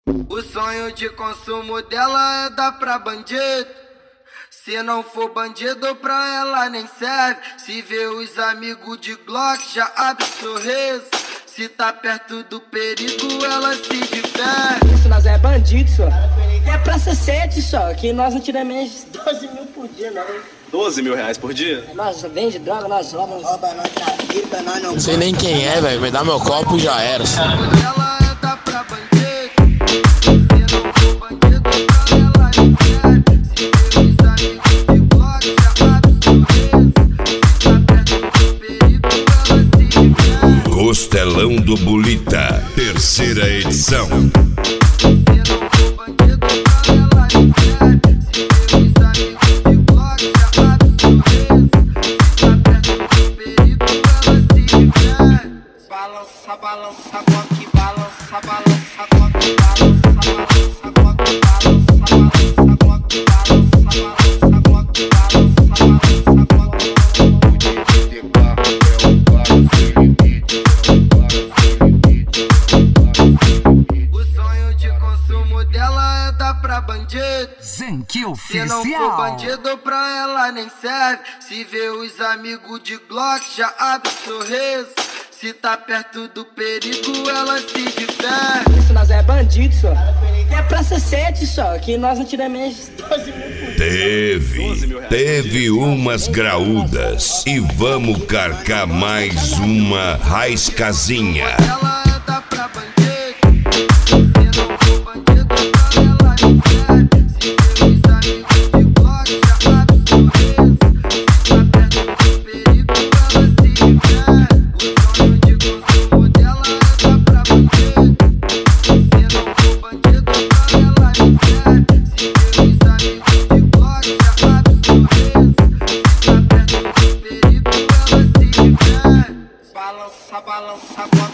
O sonho de consumo dela é dar pra bandido. Se não for bandido, pra ela nem serve. Se vê os amigos de Glock, já abre sorriso. Se tá perto do perigo, ela se diverte. Isso, nós é bandido, só. É praça 7 só, que nós não tiramos menos de 12 mil por dia, não. 12 mil reais por dia? Nós vende droga, nós roubamos. Rouba, nós trafica, nós não... Não sei nem quem é, velho. Me dá meu copo e já era. Ela é dar pra bandido. Se não for bandido, pra ela nem serve. Se vê os amigos de Glock, já abre sorriso. Se tá perto do perigo, ela se diverte. Costelão do Bulita, terceira edição. Se não for bandido, pra ela nem serve. Se vê os amigos de Glock, já abre sorriso. Se tá perto do perigo, ela se diverte. Balança, balança, Glock, balança, balança, Glock, balança, balança, Glock, balança, balança, Glock, balança, balança, Glock, balança, balança. O sonho de consumo dela é dar pra bandido. Zenk Se não for Oficial. bandido, pra ela nem serve. Se vê os amigos de Glock, já abre sorriso. Se tá perto do perigo, ela se diverte. Isso, nós é bandido, só. É praça 7 só, que nós não tiramos menos de 12 mil por dia. Teve umas graúdas. E vamos carcar mais uma raiscazinha. Ela é dar pra bandido. Se não for bandido, pra ela nem serve. Se vê os amigos de Glock, já abre sorriso. Se tá perto do perigo, ela se diverte. O sonho de consumo dela é dar pra bandido. Se não for bandido, pra ela nem serve. Se vê os amigos de Glock, já abre sorriso. Se tá perto do perigo, ela se diverte. Balança, balança,